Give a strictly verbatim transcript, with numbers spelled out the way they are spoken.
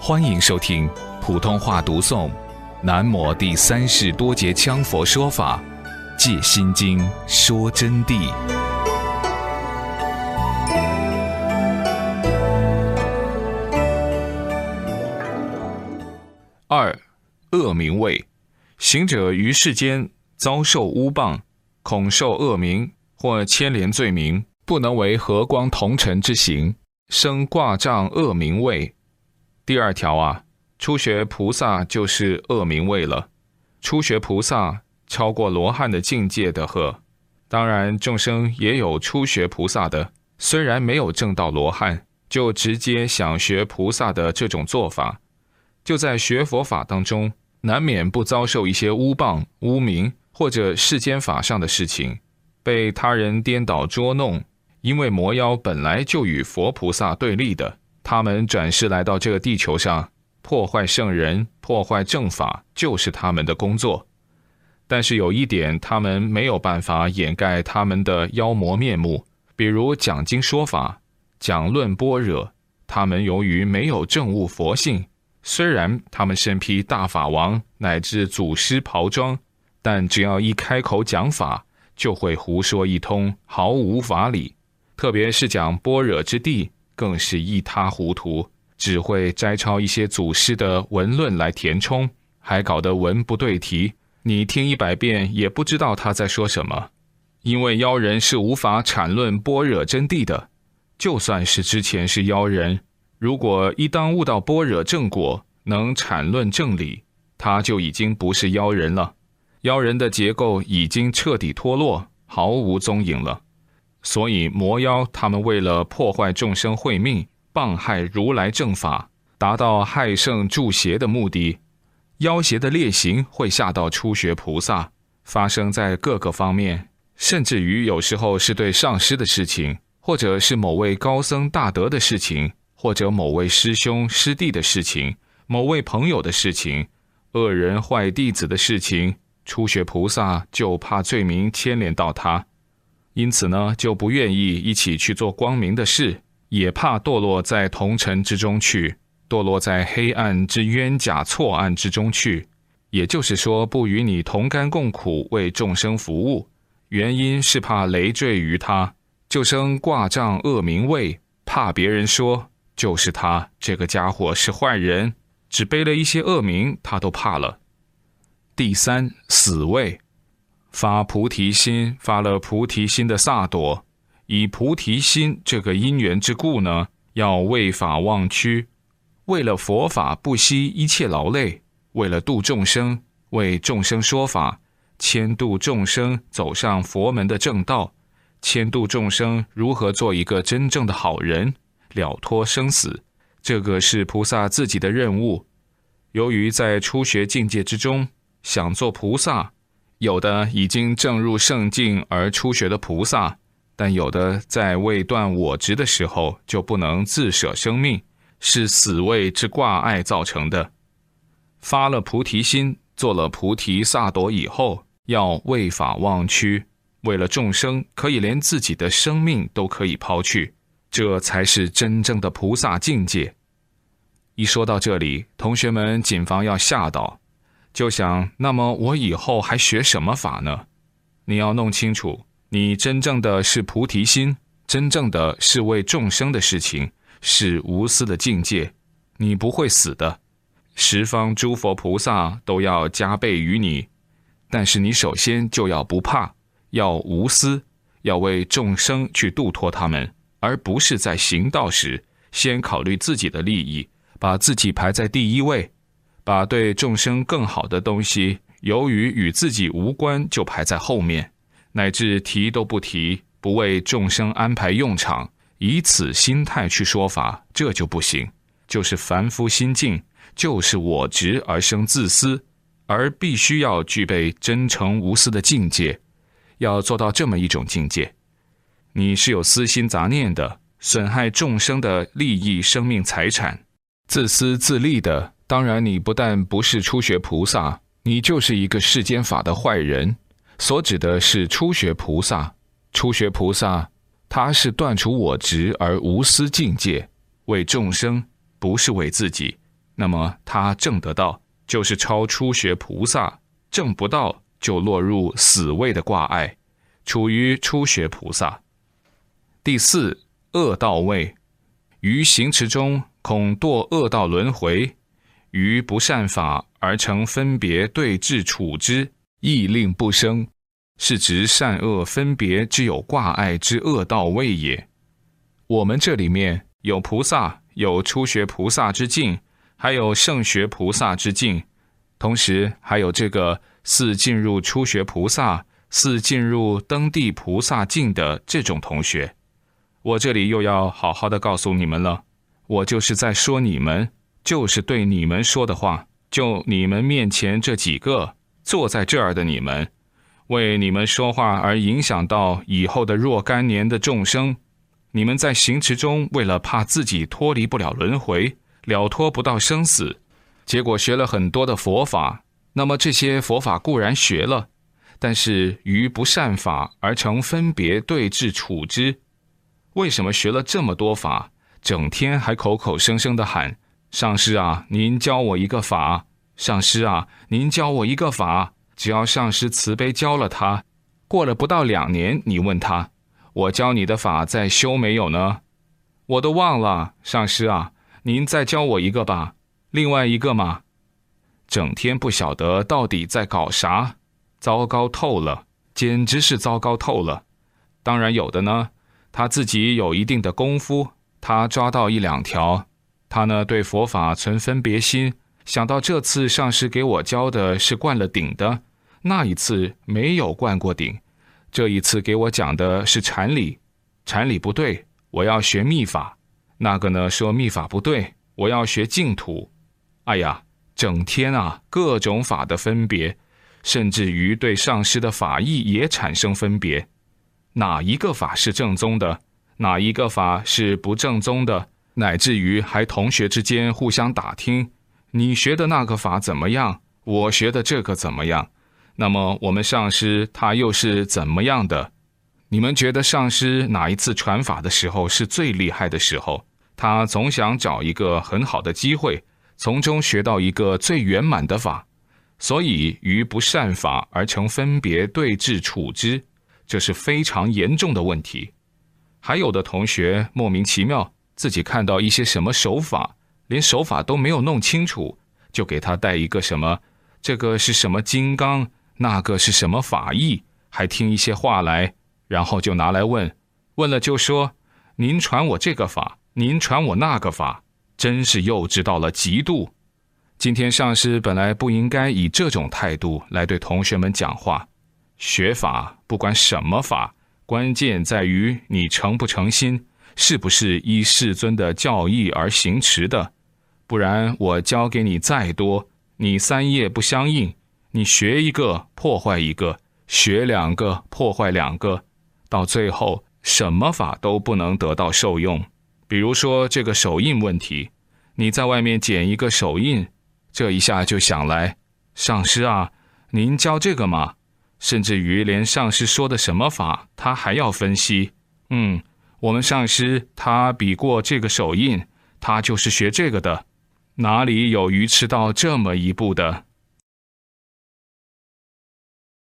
欢迎收听普通话读诵南摩第三世多杰羌佛说法借心经说真谛。二、恶名位，行者于世间遭受污谤，恐受恶名或牵连罪名，不能为和光同尘之行，生挂障恶名位。第二条啊，初学菩萨就是恶名位了。初学菩萨超过罗汉的境界的呵，当然众生也有初学菩萨的，虽然没有证到罗汉，就直接想学菩萨的这种做法，就在学佛法当中，难免不遭受一些污谤、污名或者世间法上的事情，被他人颠倒捉弄。因为魔妖本来就与佛菩萨对立的，他们转世来到这个地球上，破坏圣人、破坏正法，就是他们的工作。但是有一点，他们没有办法掩盖他们的妖魔面目，比如讲经说法、讲论般若，他们由于没有证悟佛性，虽然他们身披大法王乃至祖师袍装，但只要一开口讲法，就会胡说一通，毫无法理。特别是讲般若之谛，更是一塌糊涂，只会摘抄一些祖师的文论来填充，还搞得文不对题，你听一百遍也不知道他在说什么。因为妖人是无法阐论般若真谛的，就算是之前是妖人，如果一当悟到般若正果，能阐论正理，他就已经不是妖人了。妖人的结构已经彻底脱落，毫无踪影了。所以魔妖他们为了破坏众生慧命，谤害如来正法，达到害圣助邪的目的，妖邪的劣行会下到初学菩萨，发生在各个方面，甚至于有时候是对上师的事情，或者是某位高僧大德的事情，或者某位师兄师弟的事情，某位朋友的事情，恶人坏弟子的事情，初学菩萨就怕罪名牵连到他，因此呢，就不愿意一起去做光明的事，也怕堕落在同尘之中去，堕落在黑暗之冤假错案之中去，也就是说不与你同甘共苦，为众生服务，原因是怕累赘于他，就生挂障恶名位，怕别人说就是他这个家伙是坏人，只背了一些恶名他都怕了。第三，死位，发菩提心，发了菩提心的萨埵，以菩提心这个因缘之故呢，要为法忘躯，为了佛法不惜一切劳累，为了度众生，为众生说法，牵度众生走上佛门的正道，牵度众生如何做一个真正的好人，了脱生死，这个是菩萨自己的任务。由于在初学境界之中，想做菩萨，有的已经证入圣境而初学的菩萨，但有的在未断我执的时候就不能自舍生命，是死位之挂碍造成的。发了菩提心，做了菩提萨埵以后，要为法忘躯，为了众生可以连自己的生命都可以抛去，这才是真正的菩萨境界。一说到这里，同学们谨防要吓到，就想那么我以后还学什么法呢？你要弄清楚，你真正的是菩提心，真正的是为众生的事情，是无私的境界，你不会死的，十方诸佛菩萨都要加倍于你，但是你首先就要不怕，要无私，要为众生去度脱他们，而不是在行道时先考虑自己的利益，把自己排在第一位，把对众生更好的东西，由于与自己无关就排在后面，乃至提都不提，不为众生安排用场，以此心态去说法，这就不行，就是凡夫心境，就是我执而生自私，而必须要具备真诚无私的境界，要做到这么一种境界。你是有私心杂念的，损害众生的利益、生命、财产，自私自利的，当然你不但不是初学菩萨，你就是一个世间法的坏人。所指的是初学菩萨，初学菩萨他是断除我执而无私境界，为众生，不是为自己， 那么他证得到，就是超初学菩萨；证不到，就落入死位的挂碍，处于初学菩萨。第四，恶道位，于行持中恐堕恶道轮回，于不善法而成分别对治处之，亦令不生，是指善恶分别之有挂碍之恶道位也。我们这里面有菩萨，有初学菩萨之境，还有圣学菩萨之境，同时还有这个似进入初学菩萨，似进入登地菩萨境的这种同学。我这里又要好好的告诉你们了，我就是在说你们，就是对你们说的话，就你们面前这几个坐在这儿的你们，为你们说话而影响到以后的若干年的众生。你们在行持中为了怕自己脱离不了轮回，了脱不到生死，结果学了很多的佛法。那么这些佛法固然学了，但是于不善法而成分别对治处之。为什么学了这么多法，整天还口口声声地喊上师啊，您教我一个法，上师啊，您教我一个法。只要上师慈悲教了他，过了不到两年，你问他，我教你的法在修没有呢？我都忘了，上师啊，您再教我一个吧，另外一个嘛。整天不晓得到底在搞啥，糟糕透了，简直是糟糕透了。当然有的呢，他自己有一定的功夫，他抓到一两条，他呢对佛法存分别心，想到这次上师给我教的是灌了顶的，那一次没有灌过顶，这一次给我讲的是禅理，禅理不对，我要学密法，那个呢说密法不对，我要学净土。哎呀，整天啊各种法的分别，甚至于对上师的法义也产生分别，哪一个法是正宗的，哪一个法是不正宗的，乃至于还同学之间互相打听，你学的那个法怎么样，我学的这个怎么样，那么我们上师他又是怎么样的？你们觉得上师哪一次传法的时候是最厉害的时候？他总想找一个很好的机会，从中学到一个最圆满的法，所以于不善法而成分别对治处之，这是非常严重的问题。还有的同学莫名其妙，自己看到一些什么手法，连手法都没有弄清楚，就给他带一个什么，这个是什么金刚，那个是什么法义，还听一些话来，然后就拿来问，问了就说，您传我这个法，您传我那个法，真是幼稚到了极度。今天上师本来不应该以这种态度来对同学们讲话，学法不管什么法，关键在于你诚不诚心，是不是依世尊的教义而行持的。不然我教给你再多，你三业不相应，你学一个破坏一个，学两个破坏两个，到最后什么法都不能得到受用。比如说这个手印问题，你在外面捡一个手印，这一下就想来，上师啊，您教这个吗？甚至于连上师说的什么法他还要分析，嗯，我们上师他比过这个手印，他就是学这个的，哪里有愚痴到这么一步的？